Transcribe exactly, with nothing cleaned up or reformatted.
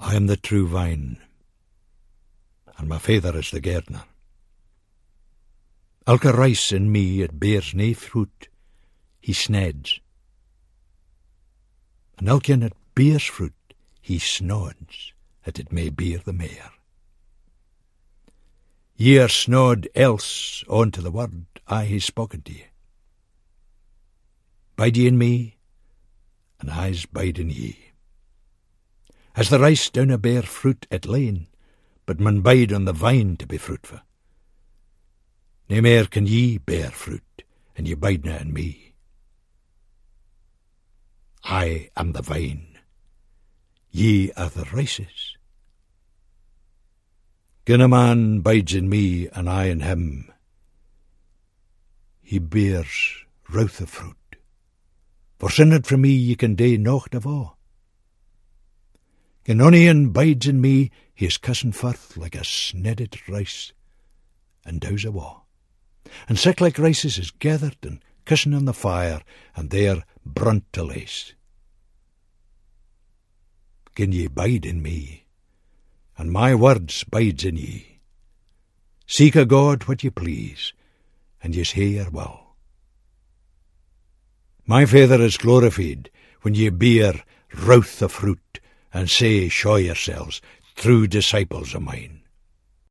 I am the true vine, and my Father is the gardener. Elke rice in me it bears nae fruit, he sneds. And elkeen it bears fruit, he snods, that it may bear the mair. Ye are snod else unto the word I hae spoken to ye. Bide ye in me, and I's bide in ye. As the rice downa bear fruit at lane, but mun bide on the vine to be fruitful. Nae mair can ye bear fruit, and ye bidena in me. I am the vine, ye are the rices. Gin a man bides in me, and I in him, he bears routh of fruit. For sinned from me ye can dae nocht ava. Gin ony ane bides in me, he is cussen forth like a snedded rice, and dows awa. And sick like rices is gathered and cussen on the fire, and there brunt to lace. Gin ye bide in me, and my words bides in ye, seek o God what ye please, and ye's hae your will. My Father is glorified when ye bear routh of fruit, and say, show yourselves, true disciples of mine.